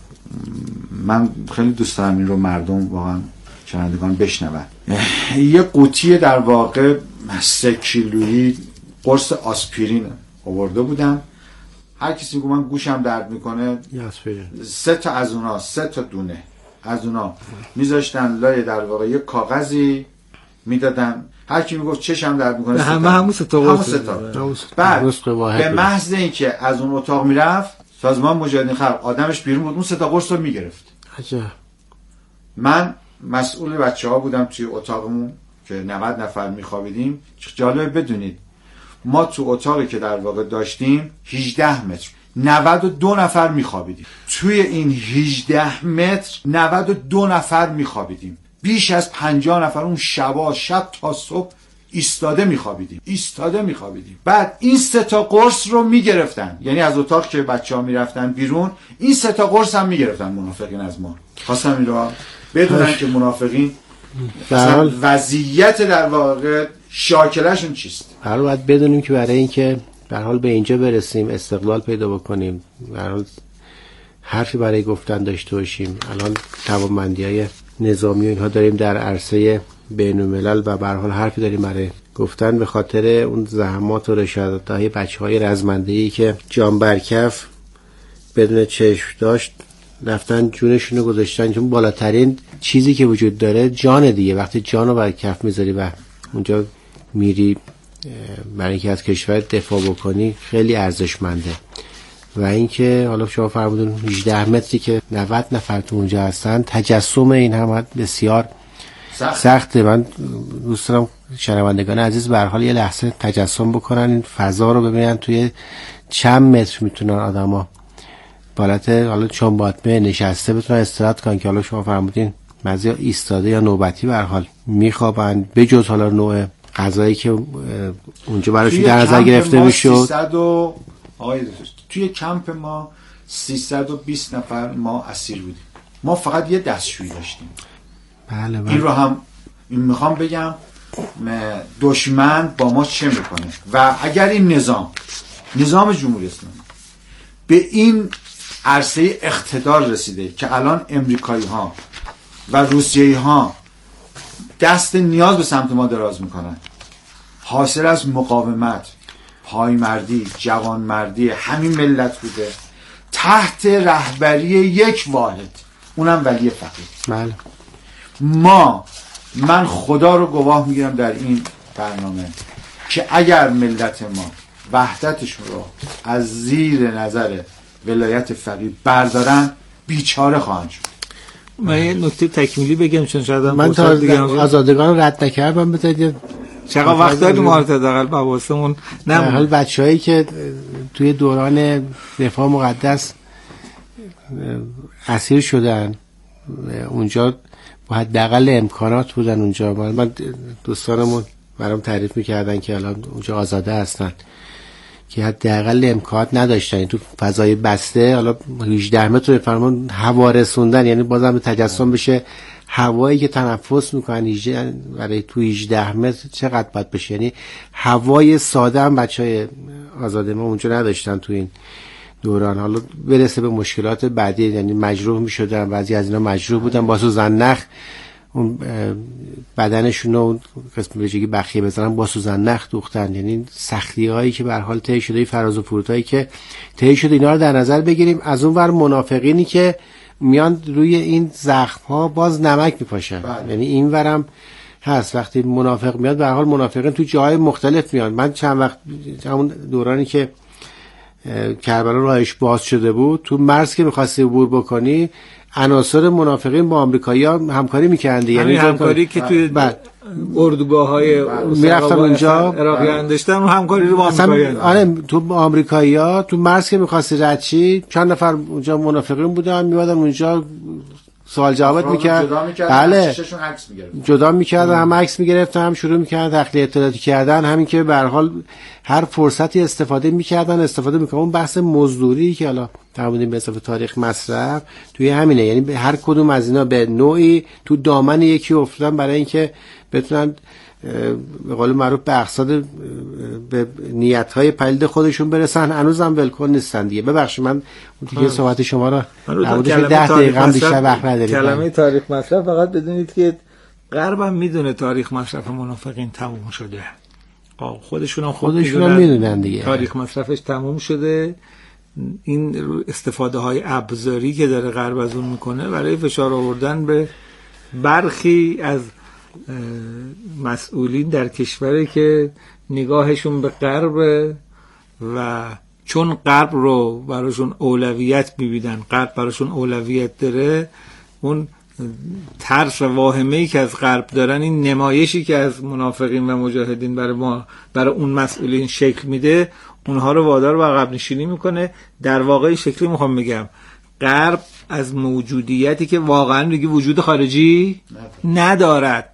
من خیلی دوست دارم این رو مردم واقعا شنوندگان بشنون. یه قوطی در واقع 3 کیلویی قرص آسپرین آورده بودم. هر کسی میگه من گوشم درد میکنه، 3 تا از اونا، 3 تا دونه از اونا میذاشتن لای در واقع یه کاغذی میدادن. هر کی میگفت چشم درد میکنه، همون 3 تا قرص. بعد به محض اینکه از اون اتاق میرفت سازمان مجاهدین خلق آدمش بیرون بود، اون 3 تا قرص رو میگرفت. عجب. من مسئول بچه‌ها بودم توی اتاقمون که 90 نفر میخوابیدیم. جالبه بدونید ما تو اتاقی که در واقع داشتیم 18 متر 92 نفر میخوابیدیم. توی این 18 متر 92 نفر میخوابیدیم. بیش از 50 نفر اون شب تا صبح ایستاده میخوابیدیم. بعد این 3 تا قرص رو میگرفتن، یعنی از اتاق که بچه‌ها میرفتن بیرون این 3 تا قرص هم میگرفتن منافقین از ما. خواستم این رو بدونن که منافقین اصلا وضعیت در واقع شاکلشون چیست. حالا باید بدونیم که برای اینکه به هر حال به اینجا برسیم، استقلال پیدا بکنیم، به هر حال حرفی برای گفتن داشته باشیم. الان توانمندی‌های نظامی و اینها داریم در عرصه بین‌الملل و به هر حال حرفی داریم برای گفتن، به خاطر اون زحمات و رشادت‌های بچه‌های رزمنده‌ای که جان برکف بدون چشم داشت رفتن جونشون رو گذاشتن، چون بالاترین چیزی که وجود داره جان دیگه. وقتی جان رو بر کف میذاری و اونجا میری برای اینکه از کشور دفاع بکنی خیلی ارزشمنده. و اینکه حالا شما فرمودون 18 متری که 90 نفر تو اونجا هستن، تجسم این هم بسیار سخته. من دوست دارم شنوندگان عزیز به هر حال یه لحظه تجسم بکنن، این فضا رو ببینن توی چند متر میتونن آدما بالات حالا چون باطمه نشسته بتونن استراحت کنن، که حالا شما فرمودین بعضیا ایستاده یا نوبتی به هر حال میخوابن، به جز حالا نوع غذایی که اونجا براشون در نظر گرفته میشد. توی کمپ ما 320 نفر ما اسیر بودیم. ما فقط یه دستشویی داشتیم. بله. این رو هم میخوام بگم دشمن با ما چه میکنه. و اگر این نظام جمهوری اسلامی به این عرصه اقتدار رسیده که الان امریکایی ها و روسیایی ها دست نیاز به سمت ما دراز میکنن، حاصل از مقاومت، پایمردی، جوانمردی همین ملت بوده تحت رهبری یک واحد، اونم ولی فقیه. بله. من خدا رو گواه میگیرم در این برنامه که اگر ملت ما وحدتشون رو از زیر نظر ولایت فقیه بردارن بیچاره خواهند شد. من یه نکته تکمیلی بگم چون شاید من تا آزادگان رو رد نکردم. بذارید چقدر وقت داریم ما حداقل بواسمون نه حال بچه‌هایی که توی دوران دفاع مقدس اسیر شدن اونجا با حداقل امکانات بودن اونجا. من دوستانمون برام تعریف می‌کردن که الان اونجا آزاده هستن که حداقل امکانات نداشتن تو فضای بسته. حالا 18 متر بفرمایید هوا رسوندن، یعنی بازم به تجسم بشه هوایی که تنفس میکنن برای تو 18 متر چقدر باید بشه. یعنی هوای ساده هم بچهای آزاده ما اونجا نداشتن تو این دوران. حالا برسه به مشکلات بعدی، یعنی مجروح میشدن، بعضی از اینا مجروح بودن با سوزن نخ اون بدنشون رو قسم ویژگی بخیه بزنن با سوزن نخ دوختن. یعنی سختی هایی که به هر حال طی شده، فراز و فرودهایی که طی شده، اینا رو در نظر بگیریم. از اون ور منافقینی که میان روی این زخم ها باز نمک میپاشن. یعنی این ورم هست وقتی منافق میاد، به هر حال منافقین تو جاهای مختلف میان. من چند وقت همون دورانی که کربلا راهش باز شده بود، تو مرز که می‌خواستی عبور بکنی عناصر منافقین با آمریکایی‌ها همکاری می‌کردن. یعنی همکاری که توی اردوگاه‌های میرفتن اونجا عراقیان داشتن، همکاری رو با آمریکایی‌ها. آره تو آمریکایی‌ها تو مرز که می‌خواستی رد شی چند نفر اونجا منافقین بودن، میومدن اونجا سوال جواب می‌کرد. بله جدا می‌کردن، هم عکس می‌گرفتن، هم شروع می‌کردن تخلیه اطلاعاتی کردن. همین که به هر حال هر فرصتی استفاده می‌کردن. اون بحث مزدوری که حالا تعاملیم به اضافه تاریخ مصرف توی همینه، یعنی هر کدوم از اینا به نوعی تو دامن یکی افتادن برای اینکه بتونن به قول معروف به اقصاد به نیت‌های پلید خودشون برسن، هنوزم ولکن نیستن دیگه. ببخشید من دیگه صحبت شما را حدود 10 دقیقه هم بیشتر وقت نداریم. کلمه تاریخ مصرف فقط بدونید که غرب هم میدونه تاریخ مصرف منافقین تموم شده. خودشون هم میدونن دیگه تاریخ مصرفش تموم شده. این استفاده های ابزاری که داره غرب از اون میکنه برای فشار آوردن به برخی از مسئولین در کشوری که نگاهشون به غرب و چون غرب رو براشون اولویت میبینن، غرب براشون اولویت داره، اون ترس و واهمه‌ای که از غرب دارن، این نمایشی که از منافقین و مجاهدین برای اون مسئولین شکل میده، اونها رو وادار به عقب نشینی میکنه. در واقع شکلی میخوام بگم غرب از موجودیتی که واقعا دیگه وجود خارجی ندارد،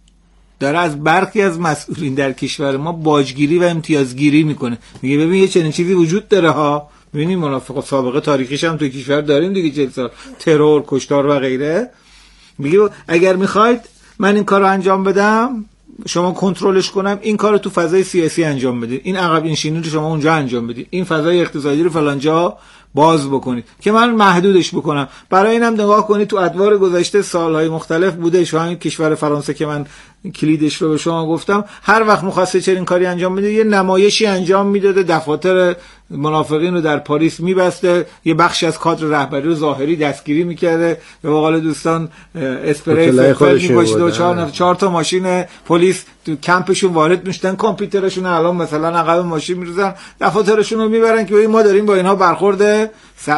داره از برخی از مسئولین در کشور ما باجگیری و امتیازگیری میکنه. میگه ببین یه چنین چیزی وجود داره ها، ببینید منافق سابقه تاریخیش هم توی کشور داریم دیگه، 40 سال ترور، کشتار و غیره. میگه اگر میخواید من این کارو انجام بدم، شما کنترلش کنم، این کارو تو فضای سیاسی انجام بدید، این عقب نشینی رو شما اونجا انجام بدید، این فضای اقتصادی رو فلان جا باز بکنید که من محدودش بکنم. برای اینم نگاه کنید تو ادوار گذشته سالهای مختلف بوده. شما همین کشور فرانسه که من کلیدش رو به شما گفتم، هر وقت می‌خواسته چنین کاری انجام بده یه نمایشی انجام میداده، دفاتر منافقین رو در پاریس میبسته، یه بخشی از کادر رهبری رو ظاهری دستگیری میکرده، به قول دوستان اسپری فلفل می‌پاشید و 4 تا ماشین پلیس تو کمپشون وارد میشدن، کامپیوترشون الان مثلا عقب ماشین می‌ریزن، دفاترشون رو میبرن که ما داریم با اینها برخورد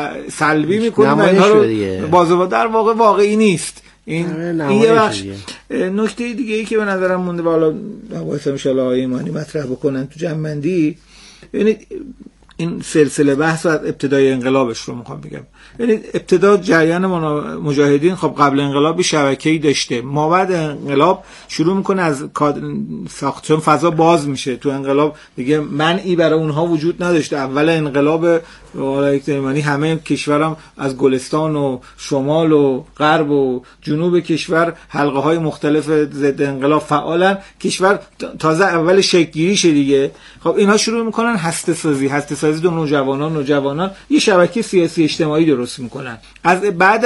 سلبی میکنیم و اینها رو بازو در واقع واقعی نیست. این یه بخش. نکته دیگه ای که به نظرم مونده و حالا واسه ان شاءالله آقای ایمانی مطرح بکنن تو جمع‌بندی، یعنی این سلسله بحث از ابتدای انقلابش رو میخوام بگم. یعنی ابتدا جریان مجاهدین خب قبل انقلاب شبکه‌ای داشته، ما بعد انقلاب شروع میکنه از ساخت، چون فضا باز میشه تو انقلاب دیگه منعی برای اونها وجود نداشته. اول انقلاب آقای ایمانی همه کشورم از گلستان و شمال و غرب و جنوب کشور حلقه های مختلف ضد انقلاب فعالن، کشور تازه اول شکل گیریشه دیگه. خب اینها شروع میکنن هسته سازی دو نوجوانان یه شبکه سیاسی اجتماعی درست میکنن. از بعد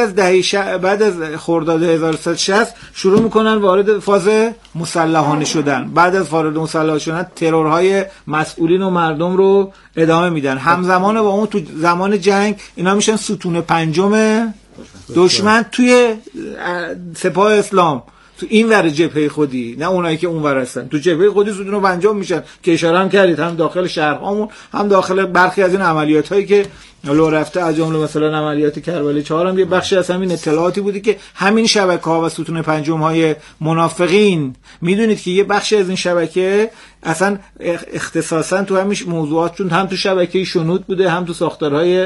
از خرداد 1360 شروع میکنن وارد فاز مسلحانه شدن. بعد از وارد مسلحانه شدن ترورهای مسئولین و مردم رو ادامه میدن. همزمان با اون تو زمان جنگ اینا میشن ستون پنجم دشمن توی سپاه اسلام، تو این ور جبهه خودی، نه اونایی که اون ور هستن. تو جبهه خودی ستون پنجم میشن که اشاره هم کردید، هم داخل شهرهامون هم داخل برخی از این عملیات هایی که لو رفته، از جمله مثلا عملیات کربلای 4 هم یه بخشی از همین اطلاعاتی بوده که همین شبکه‌ها و ستون پنجم های منافقین، میدونید که یه بخشی از این شبکه اصلا اختصاصا تو همین موضوعات، چون هم تو شبکه شنود بوده، هم تو ساختارهای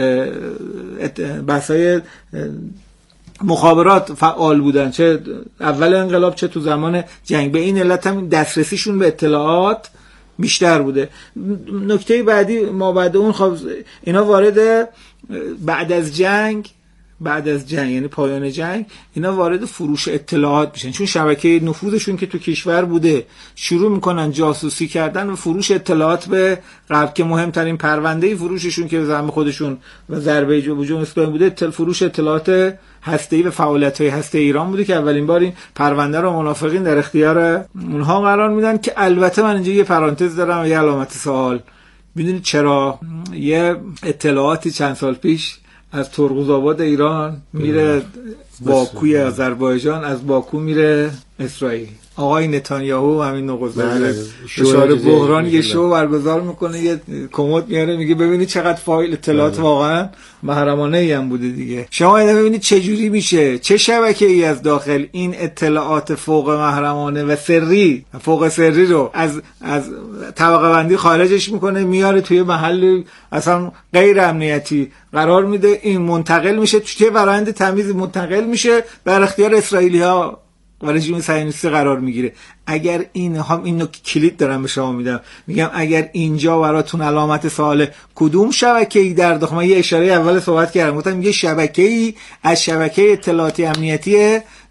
بحث‌های مخابرات فعال بودن، چه اول انقلاب چه تو زمان جنگ. به این علت هم دسترسیشون به اطلاعات بیشتر بوده. نکته بعدی ما بعد اون خب اینا وارد بعد از جنگ یعنی پایان جنگ اینا وارد فروش اطلاعات میشن، چون شبکه نفوذشون که تو کشور بوده شروع میکنن جاسوسی کردن و فروش اطلاعات به غرب، که مهمترین پرونده فروششون که زعم خودشون و ضربه جمهوری اسلامی بوده فروش اطلاعات هسته‌ای و فعالیت‌های هسته ایران بوده، که اولین بار این پرونده رو منافقین در اختیار اونها قرار میدن. که البته من اینجا یه پرانتز دارم و یه علامت سوال. میدونید چرا یه اطلاعاتی چند سال پیش از ترقوزآباد ایران میره باکوی آذربایجان، از باکو میره اسرائیل، آقای نتانیاهو همین نقطه اشاره بحران یه شو برگزار میکنه، یه کمد میاره میگه ببینید چقدر فایل اطلاعات واقعا محرمانه ای هم بوده دیگه. شما اینا ببینید چه جوری میشه، چه شبکه‌ای از داخل این اطلاعات فوق محرمانه و سری، فوق سری رو از طبقه بندی خارجش میکنه، میاره توی محل اصلا غیر امنیتی قرار میده، این منتقل میشه توی فرآیند تمیز، منتقل میشه در اختیار اسرائیلی‌ها و رژیم صهیونیستی قرار میگیره. اگر اینو کلید دارم به شما میگم اگر اینجا براتون علامت سوال کدوم شبکه‌ای در داخل، من یه اشاره اول صحبت کردم گفتم یه شبکه‌ای از شبکه اطلاعاتی امنیتی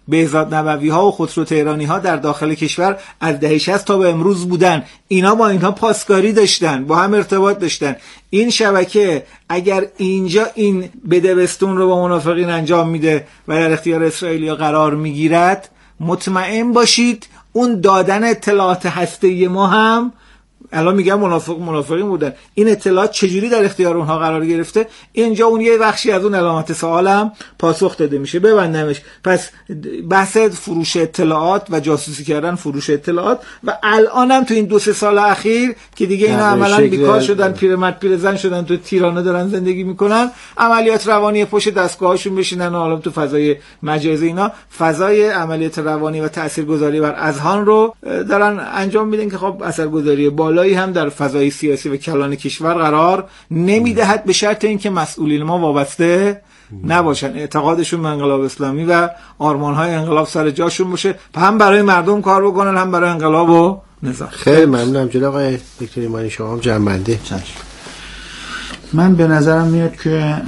بهزاد نبوی ها و خسرو تهرانی ها در داخل کشور از دهه 60 تا به امروز بودن. اینا با اینها پاسکاری داشتن، با هم ارتباط داشتن. این شبکه اگر اینجا این بدبستون رو با منافقین انجام میده و در اختیار اسرائیلیا قرار میگیرد، مطمئن باشید اون دادن اطلاعات هسته‌ای ما هم، الان میگم منافقین بودن، این اطلاعات چجوری در اختیار اونها قرار گرفته، اینجا اون یه بخشی از اون علامت سوالم پاسخ داده میشه. ببندمش. پس بحث فروش اطلاعات و جاسوسی کردن فروش اطلاعات و الانم تو این 2-3 سال اخیر که دیگه اینا عملا بیکار شدن، پیرمرد پیرزن شدن، تو تیرانه دارن زندگی میکنن، عملیات روانی پشت دستگاهاشون بشینن و حالا تو فضای مجازی اینا فضای عملیات روانی و تاثیرگذاری بر اذهان رو دارن انجام میدن که خب اثرگذاری بالایی هم در فضای سیاسی و کلان کشور قرار نمیدهد، به شرط اینکه مسئولین ما وابسته نباشن، اعتقادشون به انقلاب اسلامی و آرمان‌های انقلاب سر جاشون باشه، هم برای مردم کار بکنن هم برای انقلاب و نظام. خیلی ممنونم جناب آقای دکتر ایمانی، شما هم جنبنده. من به نظرم میاد که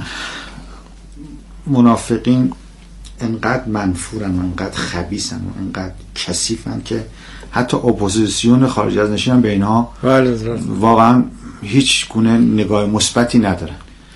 منافقین انقدر منفورن و انقدر خبیثن و انقدر کثیفن که حتی اپوزیسیون خارج از نشین هم به اینها واقعا هیچ گونه نگاه مثبتی ندارن.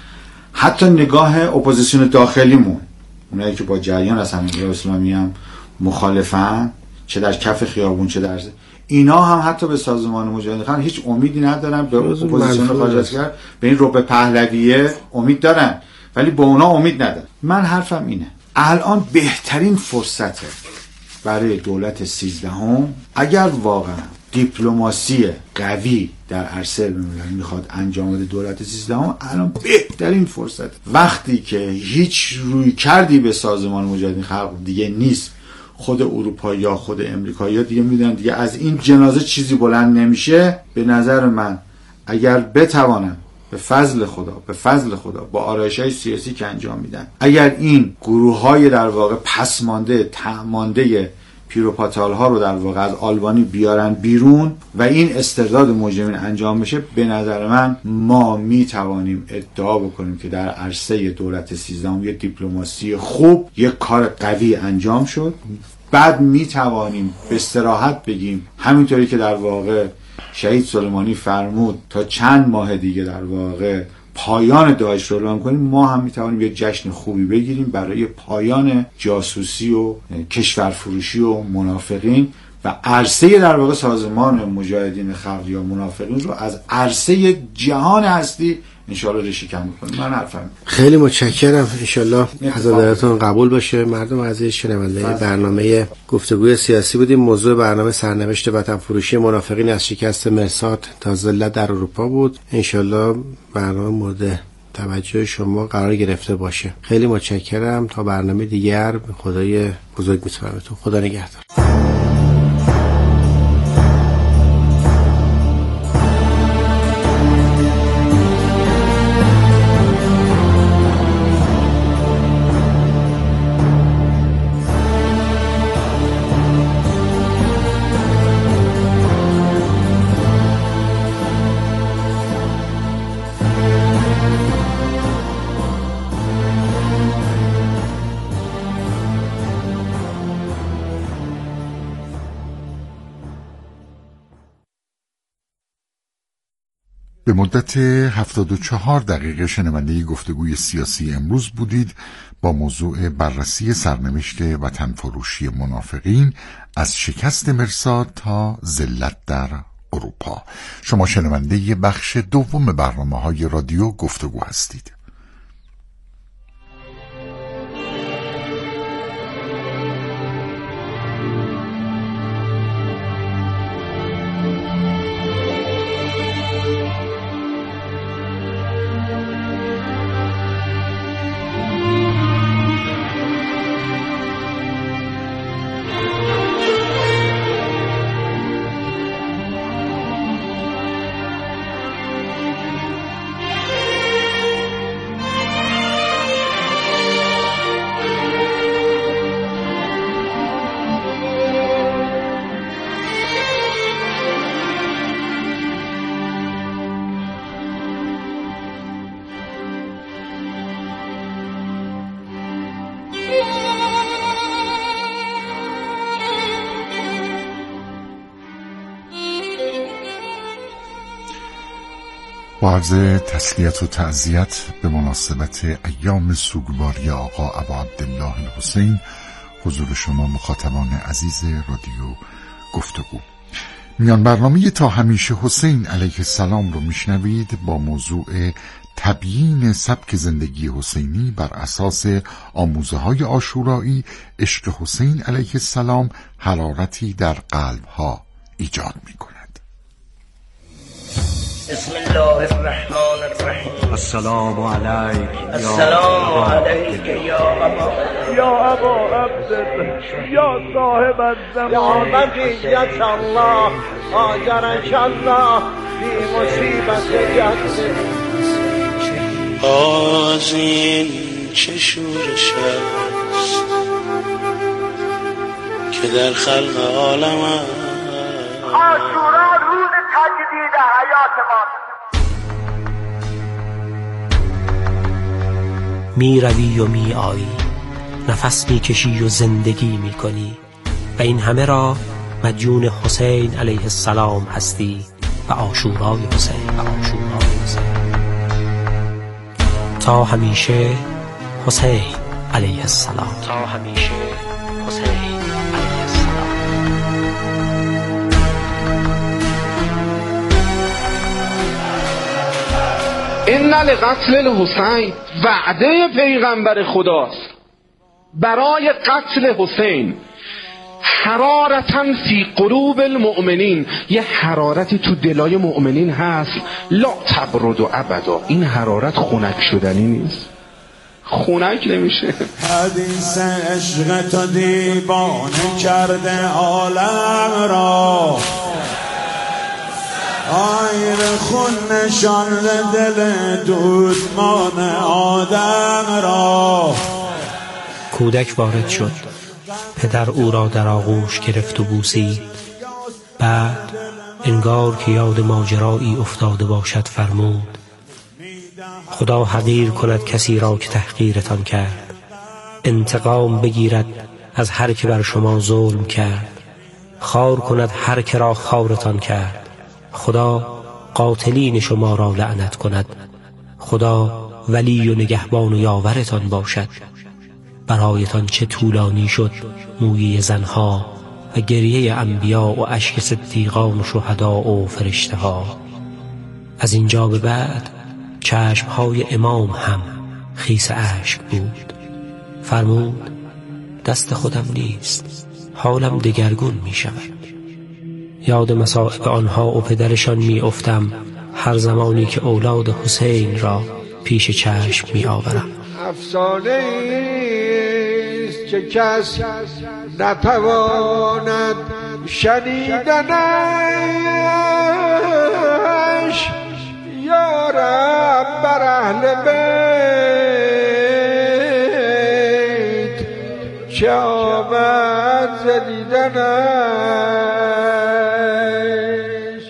حتی نگاه اپوزیسیون داخلیمون، اونایی که با جریان از انقلاب اسلامی هم مخالفن، چه در کف خیابون چه در اینا هم حتی به سازمان مجاهدین خلق هیچ امیدی ندارن. به اپوزیسیون خارج از کشور، به این رب پهلویه امید دارن ولی به اونا امید ندارن. من حرفم اینه، الان بهترین فرصته برای دولت 13 اگر واقعا دیپلماسی قوی در عرصه الملل میخواد انجام بده، دولت 13 الان بهترین فرصت، وقتی که هیچ روی کردی به سازمان مجاهدین خلق دیگه نیست، خود اروپا یا خود امریکایی ها دیگه میدونن دیگه از این جنازه چیزی بلند نمیشه. به نظر من اگر بتوانن به فضل خدا با آرایش‌های سیاسی که انجام میدن، اگر این گروه‌های در واقع پسمانده تعمانده پیروپاتال ها رو در واقع از آلبانی بیارن بیرون و این استرداد مجرمین انجام بشه، به نظر من ما میتوانیم ادعا بکنیم که در عرصه دولت 13 یه دیپلماسی خوب، یه کار قوی انجام شد. بعد میتوانیم به صراحت بگیم همینطوری که در واقع شهید سلیمانی فرمود تا چند ماه دیگه در واقع پایان داعش رو اعلام کنیم، ما هم میتوانیم یک جشن خوبی بگیریم برای پایان جاسوسی و کشورفروشی و منافقین و عرصه در واقع سازمان مجاهدین خلق یا منافقین رو از عرصه جهان هستی انشاءالله ریشه‌کن می‌کنیم. من حرفم. خیلی متشکرم. انشاءالله حضراتتون قبول باشه. مردم عزیز شنونده برنامه گفتگوی سیاسی بودیم. موضوع برنامه سرنوشت وطن فروشی منافقین از شکست مرصاد تا ذلت در اروپا بود. انشاءالله برنامه مورد توجه شما قرار گرفته باشه. خیلی متشکرم. تا برنامه دیگر خدای بزرگ می‌سپارمتون. خدا نگهدار. به مدت 74 دقیقه شنونده گفتگوی سیاسی امروز بودید با موضوع بررسی سرنوشت وطن فروشی منافقین از شکست مرصاد تا ذلت در اروپا. شما شنونده بخش دوم برنامه‌های رادیو گفتگو هستید. با عرض تسلیت و تعزیت به مناسبت ایام سوگواری آقا ابا عبدالله الحسین حضور شما مخاطبان عزیز رادیو گفتگو. میان برنامه تا همیشه حسین علیه السلام رو میشنوید با موضوع تبیین سبک زندگی حسینی بر اساس آموزه‌های عاشورایی. عشق حسین علیه السلام حرارتی در قلب‌ها ایجاد می‌کند. بسم الله الرحمن الرحیم. السلام علیک. السلام علیک یا ابا عبدالله یا صاحب الزمان یا بقیت الله آجرک الله فی مصیبت جد. این چه شورش است که در خلق عالم است. عاشورا روز تجدید حیات ما. می روی و می آیی، نفس می کشی و زندگی می کنی و این همه را مدیون حسین علیه السلام هستی و عاشورای حسین تا همیشه حسین علیه السلام. تا همیشه حسین علیه السلام. ان لقتل الحسین، وعده پیغمبر خداست برای قتل حسین. حرارتاً فی قلوب المؤمنین، یه حرارتی تو دلای مؤمنین هست. لا تبرد و ابدا، این حرارت خنک شدنی نیست، خنک نمیشه. حدیث عشق تو دیوانه کرده عالم را، آیر خون نشانده دل دوستمان آدم را. کودک وارد شد، پدر او را در آغوش گرفت و بوسید. بعد انگار که یاد ماجرایی افتاده باشد فرمود: خدا حقیر کند کسی را که تحقیرتان کرد، انتقام بگیرد از هر که بر شما ظلم کرد، خار کند هر که را خارتان کرد. خدا قاتلین شما را لعنت کند. خدا ولی و نگهبان و یاورتان باشد. برایتان چه طولانی شد مویه زنها و گریه انبیا و اشک صدیقان و شهدا و فرشته ها. از اینجا به بعد چشمهای امام هم خیس اشک بود. فرمود: دست خودم نیست، حالم دگرگون می شود. یاد مصائب آنها و پدرشان می افتم هر زمانی که اولاد حسین را پیش چشم می آورم. افسانه ایست که کس نتواند شنیدنش، یا رب بر اهل بیت چه آمد ز دیدنش.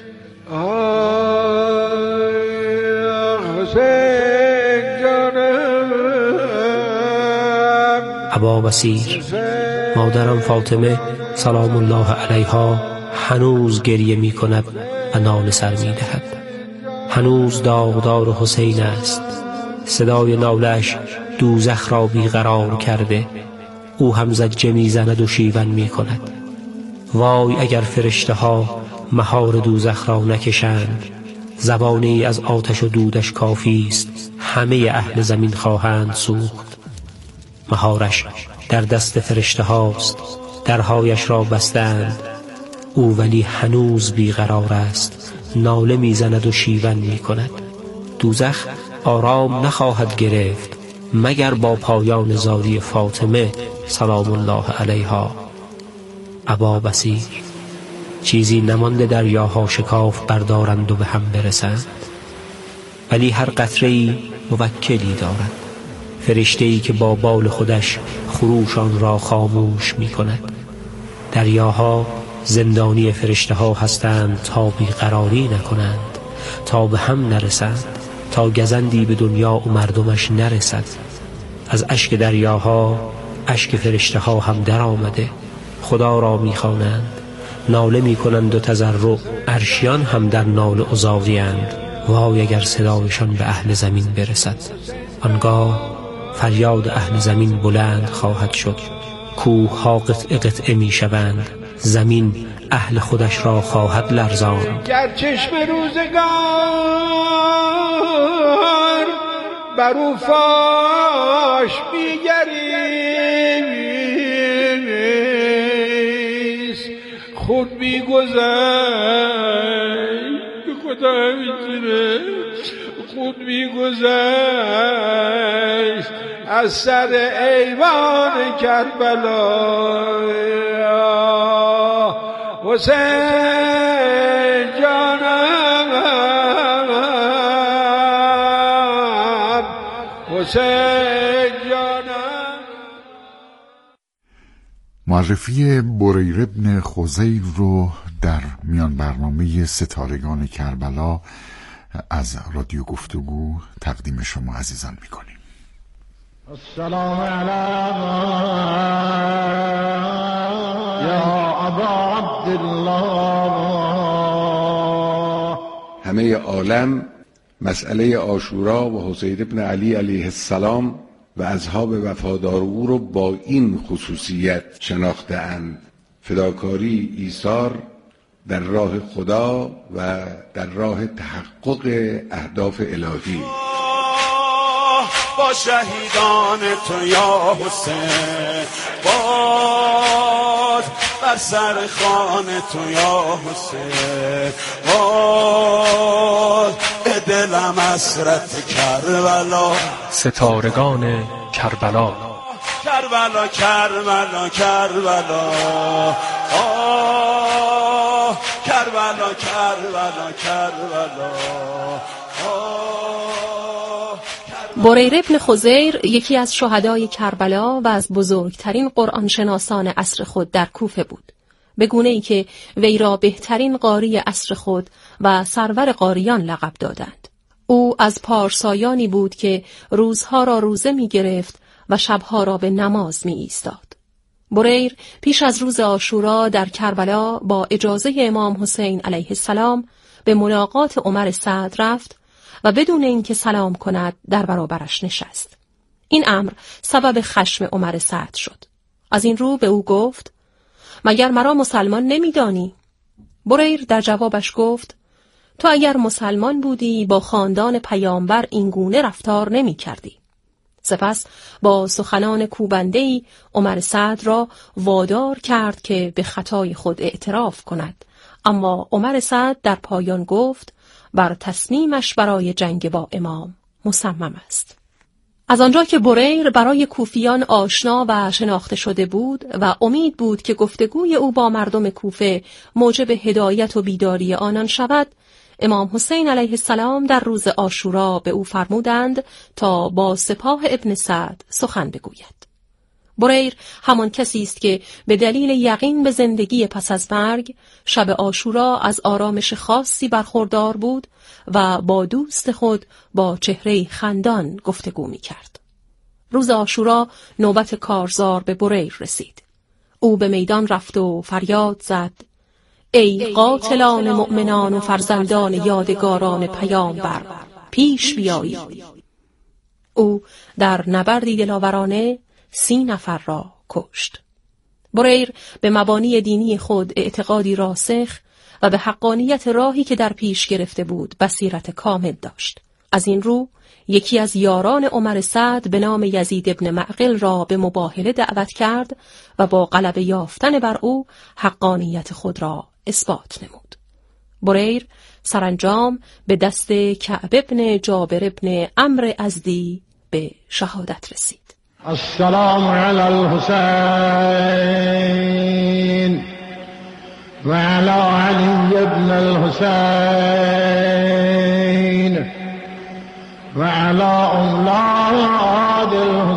ابا بصیر، مادرم فاطمه سلام الله علیها هنوز گریه می کند و ناله سر می دهد. هنوز داغدار حسین است. صدای ناله‌اش دوزخ را بیقرار کرده. او هم زجه می زند و شیون می کند. وای اگر فرشته ها مهار دوزخ را نکشند. زبانی از آتش و دودش کافی است، همه اهل زمین خواهند سوخت. مهارش در دست فرشته هاست، درهایش را بستند. او ولی هنوز بیقرار است، ناله میزند و شیون می کند. دوزخ آرام نخواهد گرفت مگر با پایان زاری فاطمه سلام الله علیها. ابا بصیر، چیزی نمانده دریاها شکاف بردارند و به هم برسند، ولی هر قطره‌ای موکلی دارد، فرشته‌ای که با بال خودش خروشان را خاموش می کند. دریاها زندانی فرشته ها هستند تا بیقراری نکنند، تا به هم نرسند، تا گزندی به دنیا و مردمش نرسد. از اشک دریاها اشک فرشته ها هم در آمده، خدا را می خوانند، ناله می کنند و تضرع. عرشیان هم در ناله و زاری‌اند وای اگر صدایشان به اهل زمین برسد. آنگاه فریاد اهل زمین بلند خواهد شد، کوه‌ها قطعه قطعه می شوند، زمین اهل خودش را خواهد لرزاند. گر چشم روزگار بر او فاش بیگریست، خود میگذشت به خدا میگیره، خود میگذشت از سر ایوان کربلا. حسین جانم، حسین جانم. معرفی بریر بن خزیر رو در میان برنامه ستارگان کربلا از رادیو گفتگو تقدیم شما عزیزان میکنیم. السلام علیکم یا ابا عبدالله. همه عالم مسئله عاشورا و حسین ابن علی علیه السلام و اصحاب وفادار او رو با این خصوصیت شناخته‌اند: فداکاری، ایثار در راه خدا و در راه تحقق اهداف الهی. با شهیدان تو یا حسین، باد بر سر خان تو یا حسین، باد به دلم حسرت کربلا. ستارگان کربلا. کربلا کربلا کربلا، کربلا کربلا کربلا. بریر بن خزیر یکی از شهدای کربلا و از بزرگترین قرآن شناسان عصر خود در کوفه بود، به گونه‌ای که وی را بهترین قاری عصر خود و سرور قاریان لقب دادند. او از پارسایانی بود که روزها را روزه می گرفت و شبها را به نماز می ایستاد. بریر پیش از روز عاشورا در کربلا با اجازه امام حسین علیه السلام به ملاقات عمر سعد رفت و بدون اینکه سلام کند در برابرش نشست. این امر سبب خشم عمر سعد شد. از این رو به او گفت: مگر مرا مسلمان نمی‌دانی؟ بریر در جوابش گفت: تو اگر مسلمان بودی با خاندان پیامبر این گونه رفتار نمی کردی. سپس با سخنان کوبنده‌ای عمر سعد را وادار کرد که به خطای خود اعتراف کند، اما عمر سعد در پایان گفت بر تصمیمش برای جنگ با امام مصمم است. از آنجا که بریر برای کوفیان آشنا و شناخته شده بود و امید بود که گفتگوی او با مردم کوفه موجب هدایت و بیداری آنان شود، امام حسین علیه السلام در روز عاشورا به او فرمودند تا با سپاه ابن سعد سخن بگوید. بریر همان کسی است که به دلیل یقین به زندگی پس از مرگ شب عاشورا از آرامش خاصی برخوردار بود و با دوست خود با چهره خندان گفتگو می کرد. روز عاشورا نوبت کارزار به بریر رسید. او به میدان رفت و فریاد زد: ای قاتلان مؤمنان و فرزندان یادگاران پیامبر، پیش بیایید. او در نبردی دلاورانه 30 نفر را کشت. بریر به مبانی دینی خود اعتقادی راسخ و به حقانیت راهی که در پیش گرفته بود بصیرت کامل داشت. از این رو یکی از یاران عمر سعد به نام یزید ابن معقل را به مباهله دعوت کرد و با غلبه یافتن بر او حقانیت خود را اثبات نمود. بریر سرانجام به دست کعب ابن جابر ابن عمرو ازدی به شهادت رسید. السلام علی الحسین و علی علی ابن الحسین و علی اولاد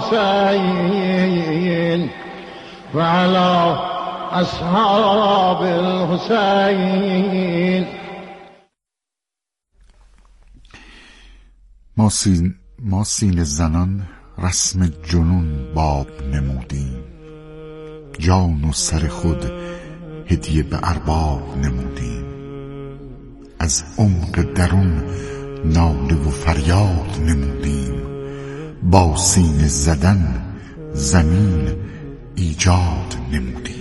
الحسین و علی اصحاب الحسین. ما سینه زنان رسم جنون باب نمودیم، جان و سر خود هدیه به ارباب نمودیم. از عمق درون ناله و فریاد نمودیم، با سینه زدن زمین ایجاد نمودیم.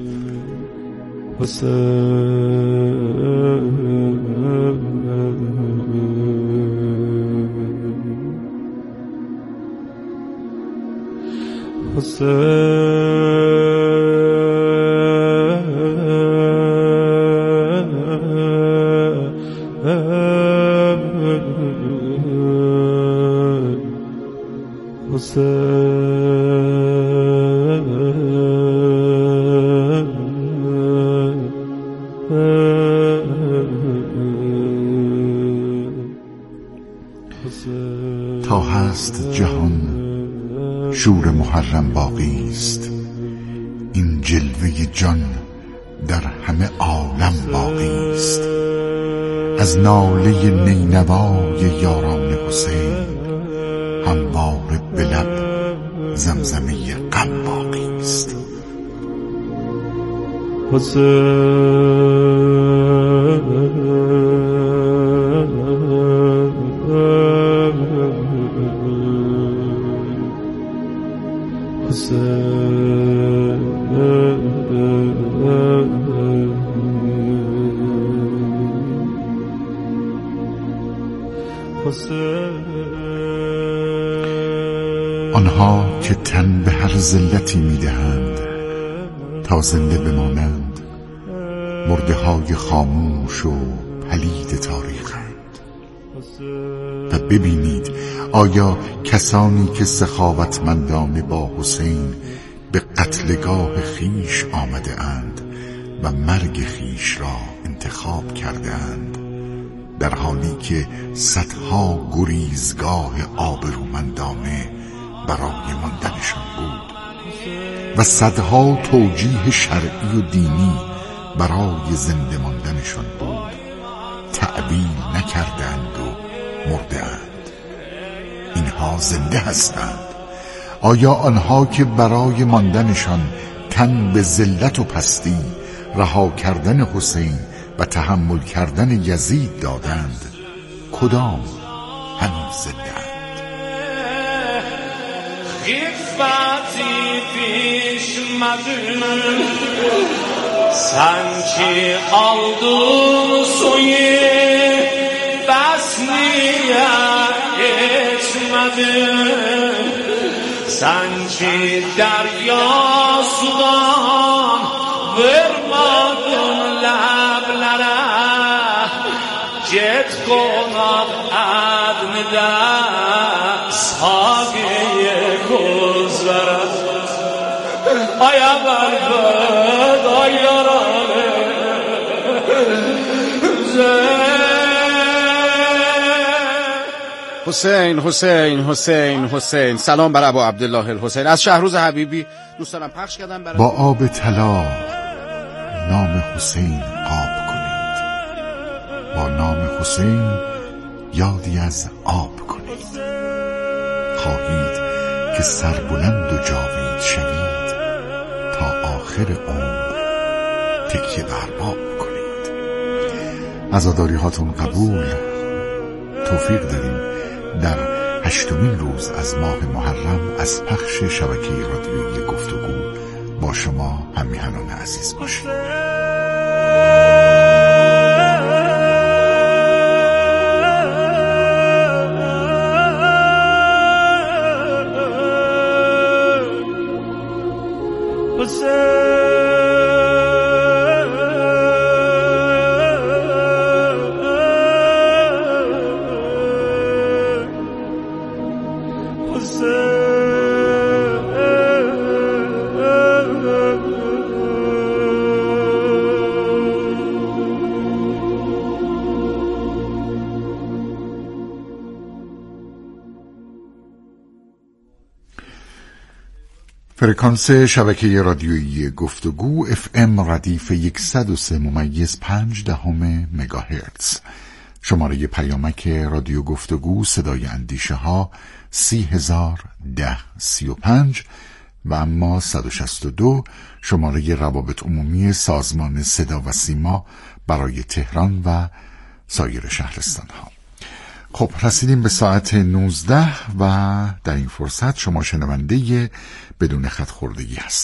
تا هست جهان شور محرم باقی است، این جلوه جان در همه عالم باقی است. از ناله نینوای یاران حسین همواره به لب زمزمه غم باقی است. آنها که تن به هر ذلتی میدهند تا زنده بمانند، مرده های خاموش و پلید تاریخند. و ببینید آیا کسانی که سخاوتمندانه با حسین به قتلگاه خیش آمده اند و مرگ خیش را انتخاب کرده اند، در حالی که صدها گریزگاه آبرومندانه برای ماندنشان بود و صدها توجیه شرعی و دینی برای زنده ماندنشان بود، تعبیل نکردند و مرده اند. اینها زنده هستند. آیا آنها که برای ماندنشان تن به ذلت و پستی، رها کردن حسین و تحمل کردن یزید دادند، کدام هنوز زنده اند؟ خفتی پیش مدن سنچی aldın suyu bas niye içmedin sanki derya sudan vermadın leblere get konak adnide sagiye kuzlara aya berbed ay yaralı حسین حسین حسین حسین. سلام بر ابو عبدالله الحسین از شهروز حبیبی. دوستانم پخش کردم برای با آب طلا نام حسین آب کنید، با نام حسین یادی از آب کنید. خواهید که سربلند و جاوید شوید، تا آخر عمر تکیه بر آب کنید. عزاداری هاتون قبول. توفیق داریم در 8مین روز از ماه محرم از پخش شبکه رادیویی گفتگو با شما همیهنان عزیز باشیم. فرکانس شبکه رادیویی گفتگو FM ردیف 103.5 مگاهرتز. شماره پیامک رادیو گفتگو صدای اندیشه ها 301035 و اما 162 شماره روابط عمومی سازمان صدا و سیما برای تهران و سایر شهرستان ها. خب رسیدیم به ساعت 19 و در این فرصت شما شنونده بدون خط خوردگی هست.